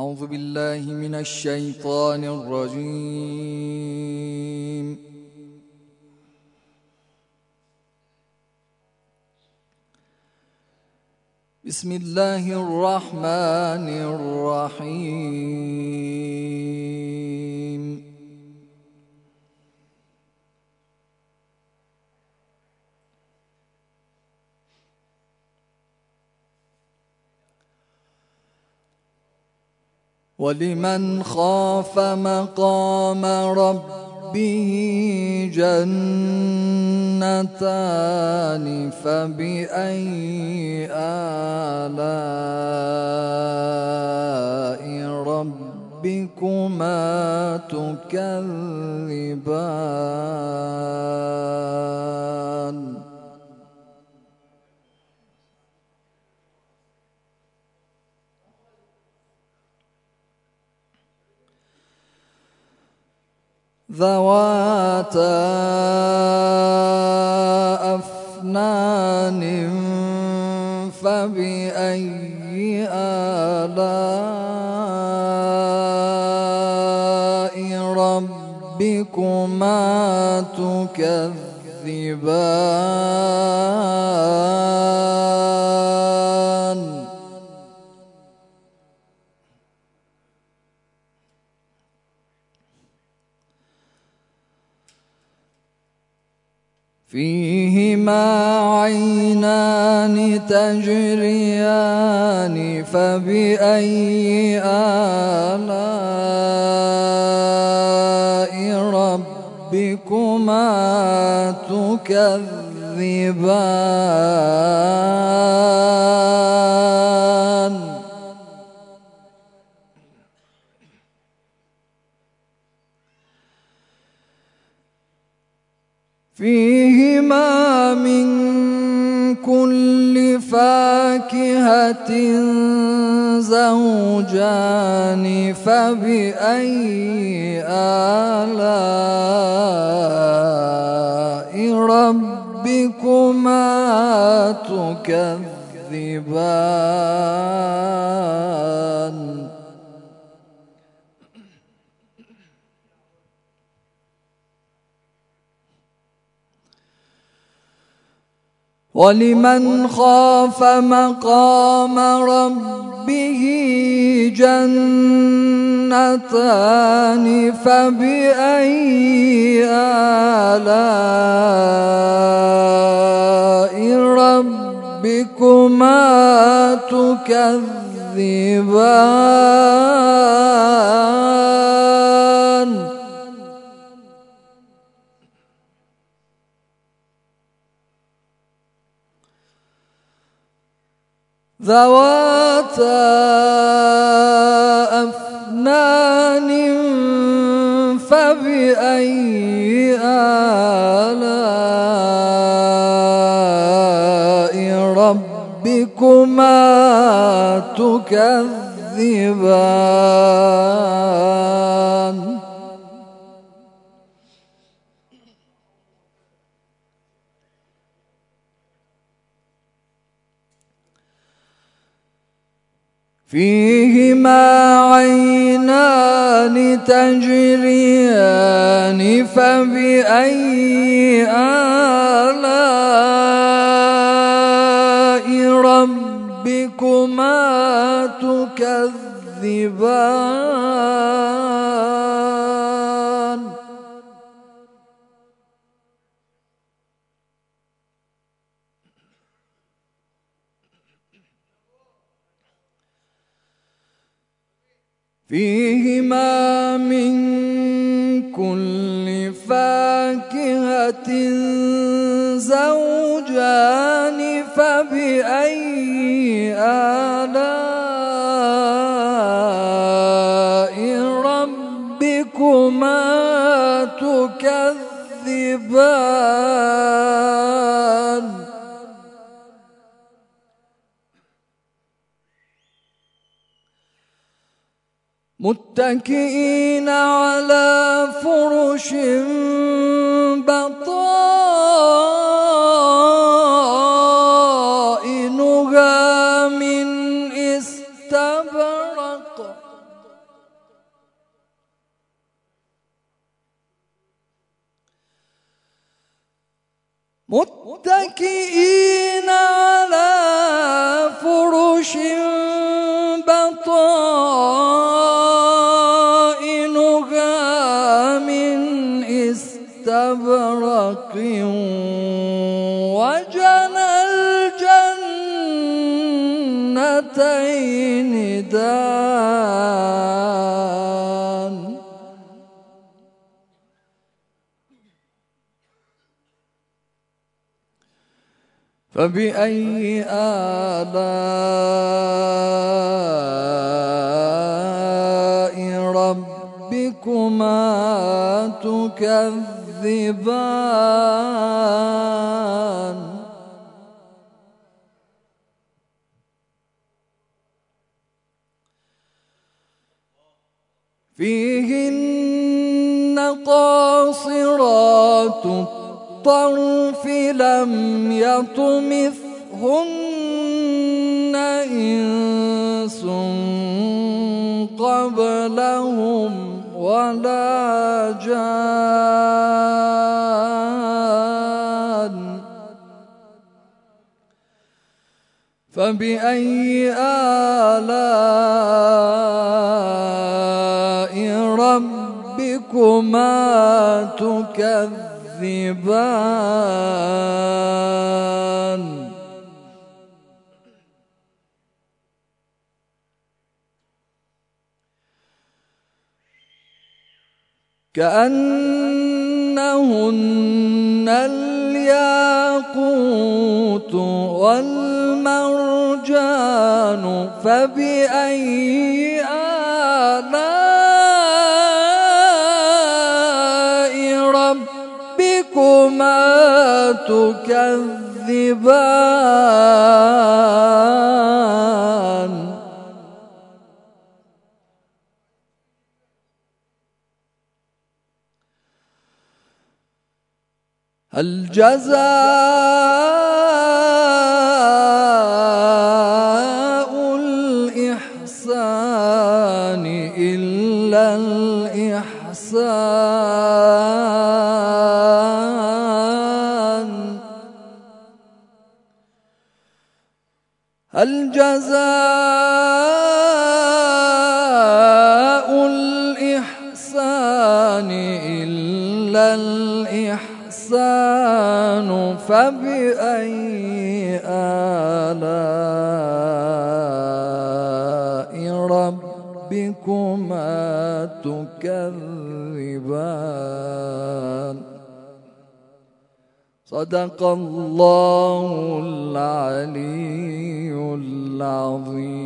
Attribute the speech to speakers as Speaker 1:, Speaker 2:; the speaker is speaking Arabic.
Speaker 1: أعوذ بالله من الشيطان الرجيم. بسم الله الرحمن الرحيم. ولمن خاف مقام ربه جنتان فبأي آلاء ربكما تكذبان ذواتا أفنان فبأي آلاء ربكما تكذبان فيهما عينان تجريان فبأي آلاء ربكما تكذبان فيهما من كل فاكهة زوجان فبأي آلاء ربكما تكذبان ولمن خاف مقام ربه جنتان فبأي آلاء ربكما تكذبان ذواتا أفنان فبأي آلاء ربكما تكذبان فيهما عينان تجريان فبأي آلاء ربكما تكذبان فيهما من كل فاكهة زوجان فبأي آلاء ربكما تكذبان متكئين على فرش بطائنها من استبرق متكئين على فرش بطائنها من استبرق وجنى الجنتين دان فبأي آلاء ربكما تكذبان فيهن قاصرات الطرف لم يطمثهن إنس قبلهم ولا جان فبأي آلاء ربكما تكذبان كأنهن الياقوت والمرجان فبأي آلاء ربكما تكذبان هل جزاء الإحسان إلا الإحسان هل جزاء الإحسان إلا الإحسان فبأي آلاء ربكما تكذبان صدق الله العلي العظيم.